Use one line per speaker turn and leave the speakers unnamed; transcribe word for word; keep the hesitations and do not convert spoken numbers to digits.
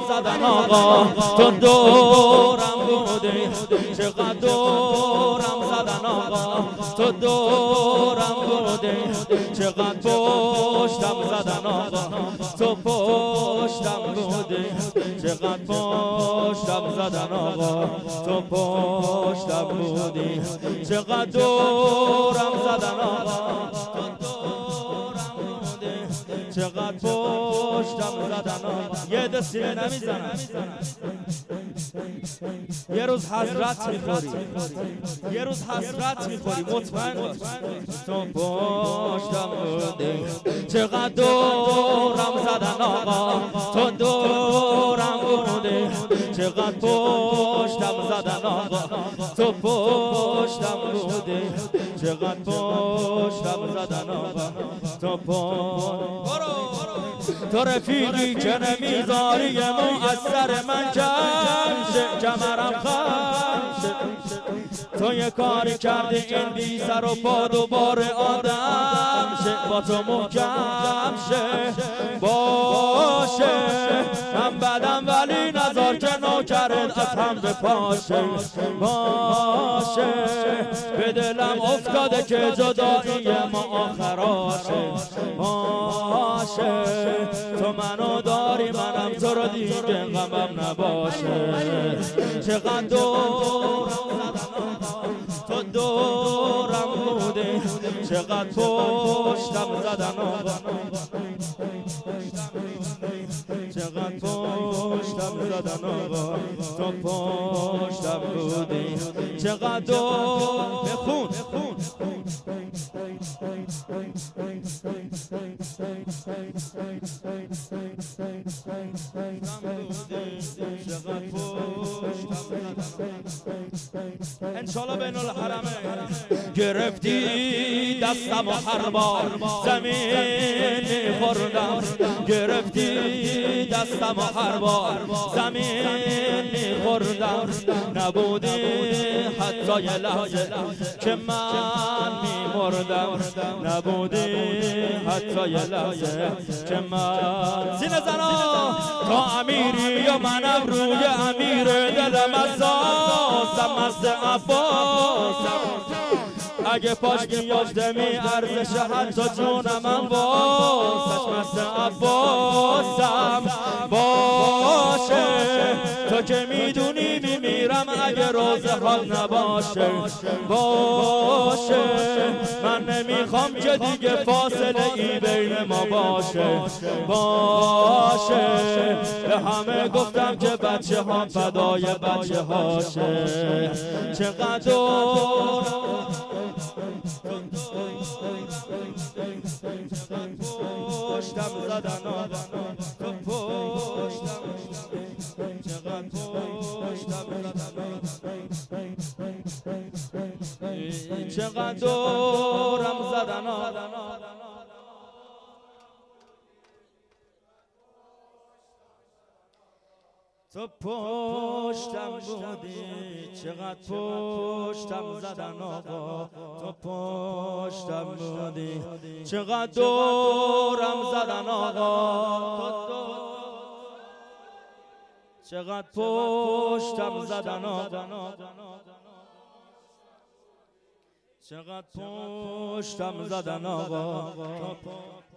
زدن آقا، تو دورم بودی چقدر دورم زدن آقا، تو دورم بودی چقدر پشتم زدن آقا، تو پشتم بودی چقدر پشتم زدن آقا، تو پشتم بودی چقدر دورم زدن آقا، چقدر پشتم زدن آقا. یه دستی نمیزنم، یه روز حضرت میخوری، یه روز حضرت میخوری، مطمئن باش. تو پشتم بودی چقدر دورم زدن آقا، تو دورم بودی چقدر پشتم زدن آقا، تو پشتم بودی چقدر پشتم زدن آقا، تو پشتم. تو رفیقی که نمیذاری مو از سر من کم شه، کمرم خم شه. تو یه کاری کردی این بی سر و پا دوباره آدم شه، با تو محکم شه باشه. من بدم ولی نزار که نوکرت از هم به پاشه باشه. به دلم افتاده که جدایی ما آخراشه باشه. تو منو داری منم تو رو دیگه غمم نباشه. چقدر دورم تو دورم بودی چقدر پشتم زدن آقا، چقدر پشتم زدن آقا، تو پشتم بودی چقدر دور بخون انشالله بین الحرمه. گرفتی دستم و هر بار زمین میخوردم، گرفتی دستم و هر بار زمین میخوردم. نبودی حتی یه لحظه که من میمردم، نبودی حتی یه لحظه که من. سینه زنا تا امیری و منم روی امیر دلم اساسم مست عباسم. اگه پاش میافته می ارزش حتی جونم من واسش مست عباسم باشه. تو که میدونی میمیرم اگه روز حال نباشه باشه. من نمیخوام که دیگه فاصله ای بین ما باشه باشه. به همه گفتم که بچه ها فدای بچه هاشه. چقدر پشتم زدن آقا، تو پشتم چقدر پشتم زدن آقا، چقدر دورم زدن آقا. تو پشتم بودی چقدر پشتم زدن آقا، تو پشتم بودی چقدر دورم زدن آقا، چقدر پشتم زدن آقا، چقدر پشتم زدن آقا.